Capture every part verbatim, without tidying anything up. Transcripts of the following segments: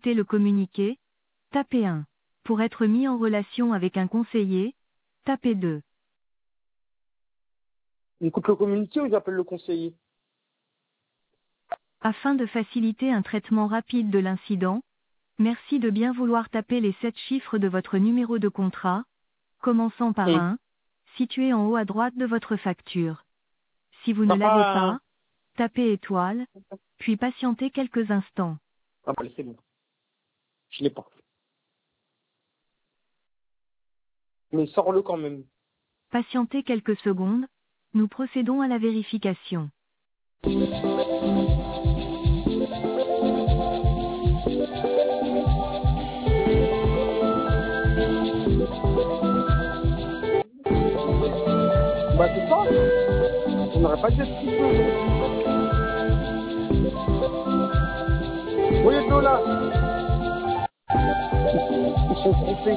écouter le communiqué, tapez un. Pour être mis en relation avec un conseiller, tapez deux. Il écoute le communiqué ou j'appelle le conseiller? Afin de faciliter un traitement rapide de l'incident, merci de bien vouloir taper les sept chiffres de votre numéro de contrat, commençant par Hum. un, situé en haut à droite de votre facture. Si vous ne T'as l'avez pas... pas, tapez étoile, puis patientez quelques instants. Ah bah c'est bon. Je l'ai pas. Mais sors-le quand même. Patientez quelques secondes, nous procédons à la vérification. Bah c'est ça. On n'aurait pas dû être si peu aujourd'hui. Oui, Lola. Ils sont trompés.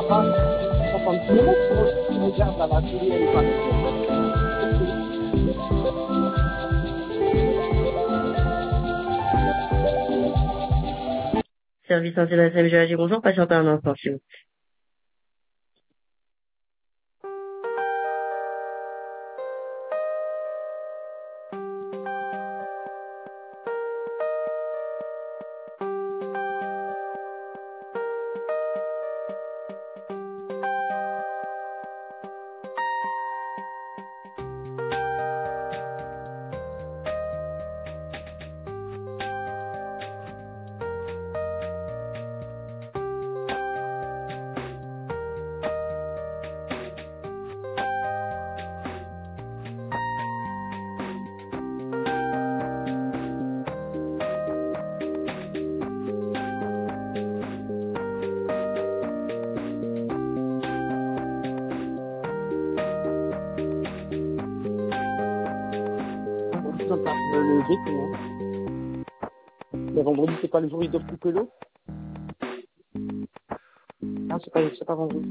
pas, ça fait un petit moment que je regarde à la télé, elle est pas. Service international G A G, bonjour, patiente un instant, s'il vous plaît. Je suis en train de me lever, comment? Le vendredi, c'est pas le jour où ils doivent couper l'eau? Ah, c'est pas, c'est pas vendredi.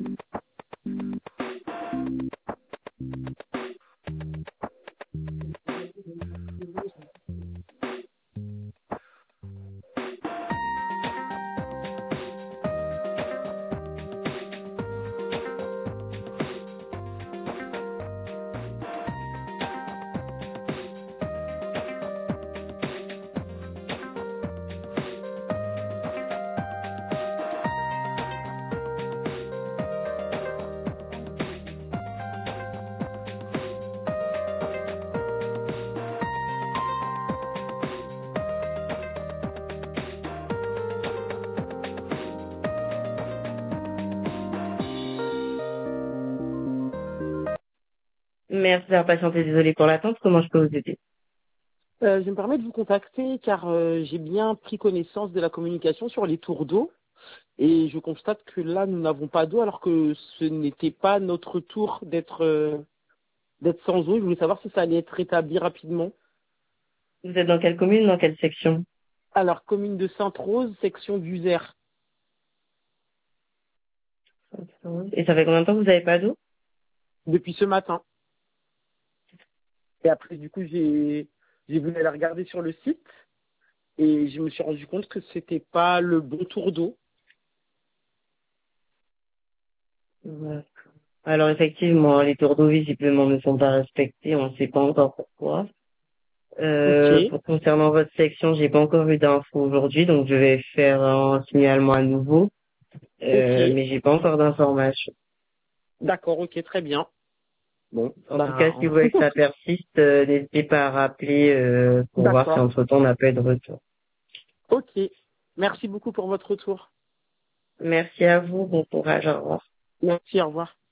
Merci d'avoir patienté, désolé pour l'attente, comment je peux vous aider? Euh, je me permets de vous contacter car euh, j'ai bien pris connaissance de la communication sur les tours d'eau et je constate que là, nous n'avons pas d'eau alors que ce n'était pas notre tour d'être euh, d'être sans eau. Je voulais savoir si ça allait être rétabli rapidement. Vous êtes dans quelle commune, dans quelle section? Alors, commune de Sainte-Rose, section d'Uzer. Et ça fait combien de temps que vous n'avez pas d'eau? Depuis ce matin. Et après, du coup, j'ai j'ai voulu aller regarder sur le site et je me suis rendu compte que c'était pas le bon tour d'eau. Ouais. Alors effectivement, les tours d'eau visiblement ne sont pas respectés, on ne sait pas encore pourquoi. Ok, Euh, pour concernant votre section, j'ai pas encore eu d'infos aujourd'hui, donc je vais faire un signalement à nouveau, ok, euh, mais j'ai pas encore d'informations. d'accord, ok, très bien. Bon, En tout cas, si ben, vous voyez que ça persiste, euh, n'hésitez pas à rappeler euh, pour voir si d'accord, entre-temps on n'a pas eu de retour. ok. Merci beaucoup pour votre retour. Merci à vous, bon courage, au revoir. Merci, au revoir.